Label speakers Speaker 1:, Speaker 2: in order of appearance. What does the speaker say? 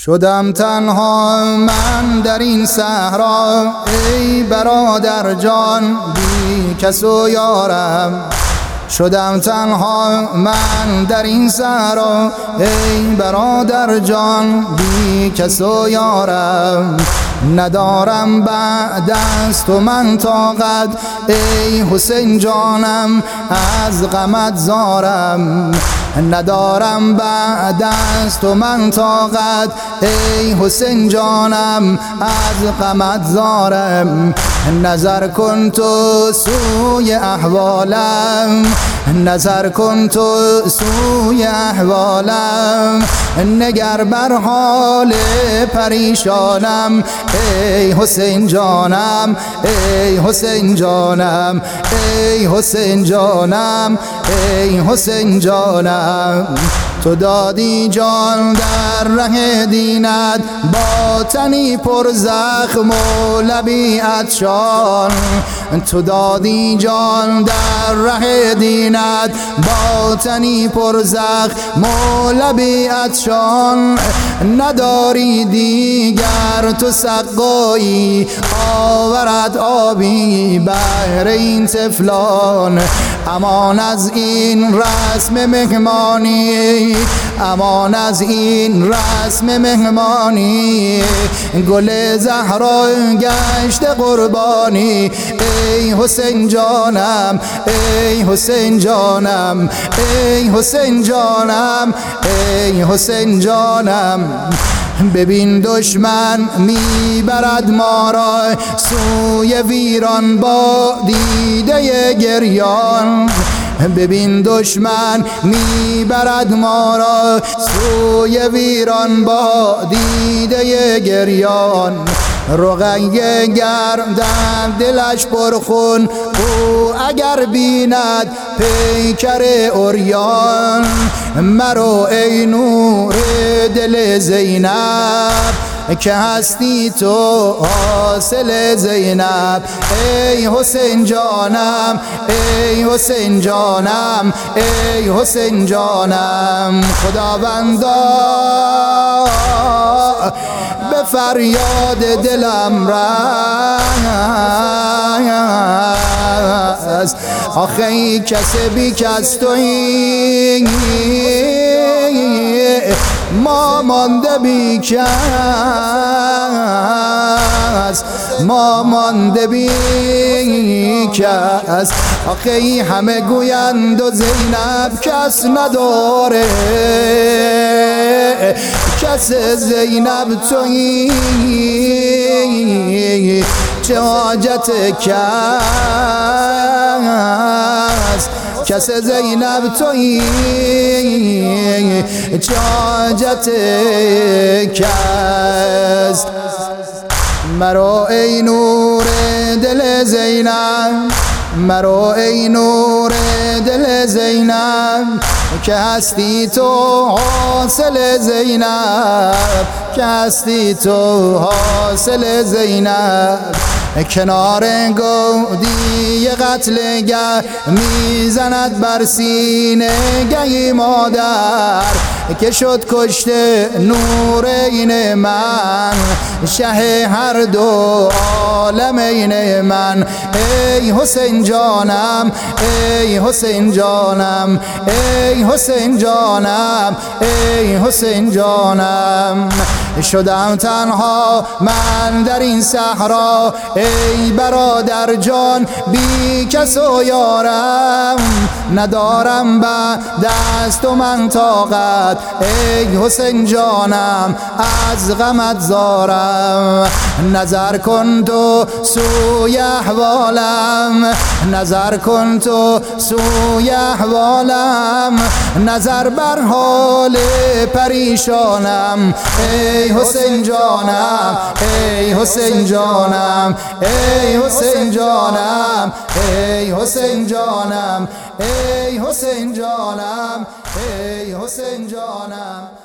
Speaker 1: شدم تنها من در این صحرا، ای برادر جان بی کس و یارم. شدم تنها من در این صحرا، ای برادر جان بی کس و یارم. ندارم بعد از تو من طاقت، ای حسین جانم از غمت زارم. ندارم بعد از تو من طاقت، ای حسین جانم از غمت زارم. نظر کن تو سوی احوالم، نظر کن تو سوی احوالم. نگر بر حال پریشانم، ای حسین جانم، ای حسین جانم، ای حسین جانم، ای حسین جانم. تو دادی جان در ره دینت، با تنی پر زخم و لبی عطشان. تو دادی جان در ره دینت، با تنی پر زخم و لبی عطشان. نداری دیگر تو سقایی، آورد آبی بهر این طفلان. امان از این رسم مهمانی، امان از این رسم مهمانی. گل زهرا گشت قربانی، ای حسین جانم، ای حسین جانم، ای حسین جانم، ای حسین جانم. ببین دشمن میبرد ما را سوی ویران با دیده گریان. ببین دشمن میبرد ما را سوی ویران با دیده گریان. رقیه گردم دلش پرخون، او اگر بیند پیکر عریان. مرو ای نور دل زینب که هستی تو حاصل زینب. ای حسین جانم، ای حسین جانم، ای حسین جانم. خداوندا به فریاد دلم رس، آخه ای کس بی کس تویی، ما مانده بی کس، ما مانده بی کس. آخه ای همه گویند و زینب کس نداره، کس زینب تویی. چه حاجت کس زینب تویی، چه حاجت کس. مرو ای نور دل زینب، مرو ای نور دل زینب که هستی تو حاصل زینب، که هستی تو حاصل زینب. کنار گودی قتلگر میزند بر سینه گهی مادر، که شد کشته نورین من، شه هر دو عالمین من. ای حسین جانم، ای حسین جانم، ای حسین جانم، ای حسین جانم. شدم تنها من در این صحرا، ای برادر جان بی کس و یارم. ندارم بعد از تو من طاقت، ای حسین جانم از غمت زارم. نظر کن تو سوی احوالم، نظر کن تو سوی احوالم. نظر بر حال پریشانم، ای حسین جانم، ای حسین جانم، ای حسین جانم، ای حسین جانم، ای حسین جانم، ای حسین جانم.